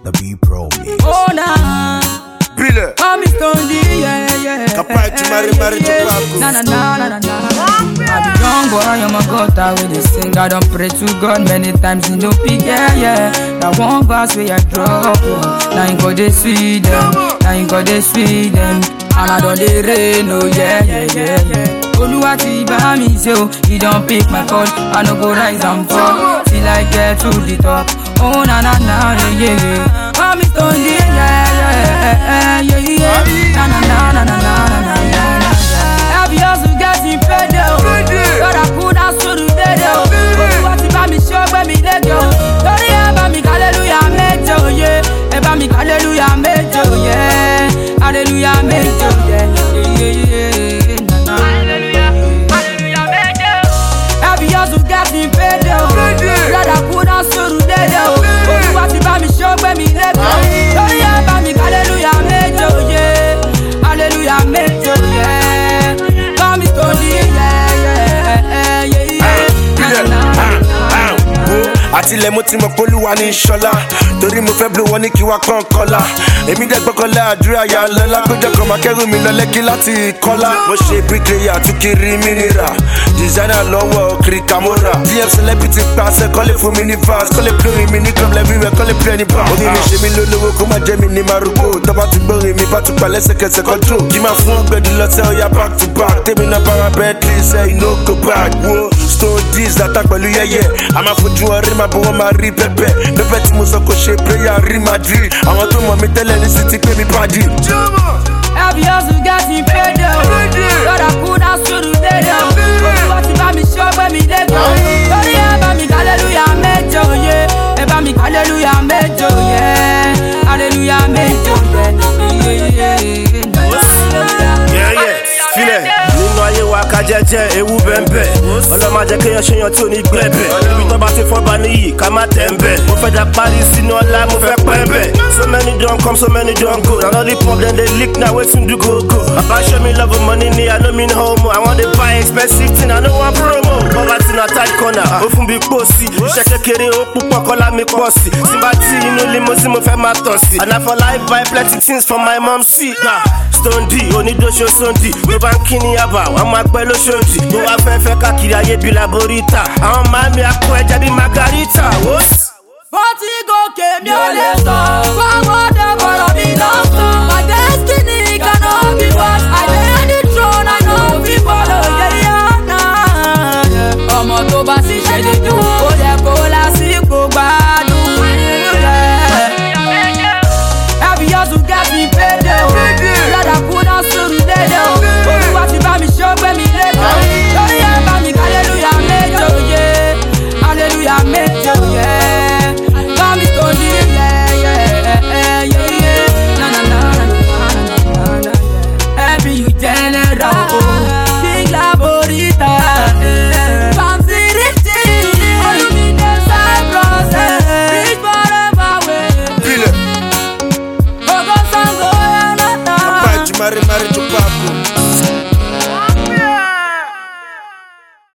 the B-Pro mix. Oh, nah. Bile. I'm Stondy, yeah. Kapay to marry Tupac. Nah. I be young boy, I'm a gutter with the sing. I don't pray to God many times in the peak, yeah. That one verse where I drop, now you got the sweet them, and I don't dey rain, oh yeah. Oluwa ti bá mi ṣe o, he don't pick my call, I no go rise and fall, till I get to the top. Oh na, yeah. I'm Stondy, yeah. Na. Happy hustle getting paid, oh. God I put us through the day, oh. Oluwa ti bá mi ṣe o, gbé mi lékè o. Lórí ẹ bá mi hallelujah méje, oh yeah. Ẹ bá mi hallelujah méje, oh yeah. Hallelujah méje, oh yeah. Happy hustle getting paid, oh. God I put us through the day, oh. Oluwa ti bá mi ṣe o, gbé mi lékè o. Lórí ẹ bá mi hallelujah méje, oh yeah. Hallelujah méje, oh yeah. Come Stondy, yeah. Àtilẹ̀ mo ti mọ̀ pé Olúwa ní ṣọlá torí mo fẹ́ blow wọn ní kí wá kàn kọ́lá èmi dẹ̀ gbọ́kànlá àdúrà yà ń lọ́lá péjọ kan máa kẹ́rù mi lọ Lẹ́kí láti kọ́lá mo ṣe bricklayer tún kiri mínira designer lọ́wọ́ kiri camora DM celebrity pàṣẹ kọ́lé fún mi ní vans kọ́lé play mi ní club everywhere kọ́lé play ní bar orí mi ṣe mi lólówó kó má jẹ́ mi ní marugbo tọ́ba ti gbórin mi bá tún pa lẹ́sẹ̀kẹsẹ̀ control kí máa fún ọgbẹ́dì lọ́tẹ̀ ọ̀yà back to back tèmi náà bára Bentley say no go back wo Stondy data pẹ̀lú yẹ́yẹ́ a máa fojú ọrí máa bọ́ wọ́n máa rí pẹ́pẹ́ tí mo sọ kò ṣe prayer rí Madrid àwọn tó mọ̀ mi tẹ́lẹ̀ ní city pé mi pàdé. Happy hustle getting paid, oh. God I put us through the day, oh. Oluwa ti bá mi ṣe o, gbé mi lékè o. Lórí ẹ bá mi hallelujah méje, oh yeah. Ẹ bá mi hallelujah méje, oh yeah. Hallelujah méje, oh yeah. Filẹ̀ nínú ayé wa ká jẹ́jẹ́ ewu bẹ́ẹ̀ ọlọ́mọ jẹ́ kéèyàn ṣèyàn tí ò ní gbẹ̀bẹ̀ ibi tó bá ti fọ́ bá níyì ká má tẹ̀ ń bẹ̀ mo fẹ́ dá parí sínú ọlá mo fẹ́ pẹ́ bẹ̀ so many don come so many don go na only problem dey leak na wetin do go go baba show me love money ni I no mean homo I wan dey buy expensive thing I no wan promo poverty na tight corner ó fún bí pòsì iṣẹ́ kékeré ó púpọ̀ kọ́lá mi pọ̀ sí tí bá tí inú limousine mo fẹ́ máa tọ̀ sí and I for life buy plenty things for my mom see Stondy onídóṣó Stondy ló bá ń kí ní yaba wọn máa pẹ́ lóṣòdì mo wá fẹ́ káàkiri ayé bíi laborita àwọn màmí akọ ẹja bíi margarita. Bó ti gòkè mi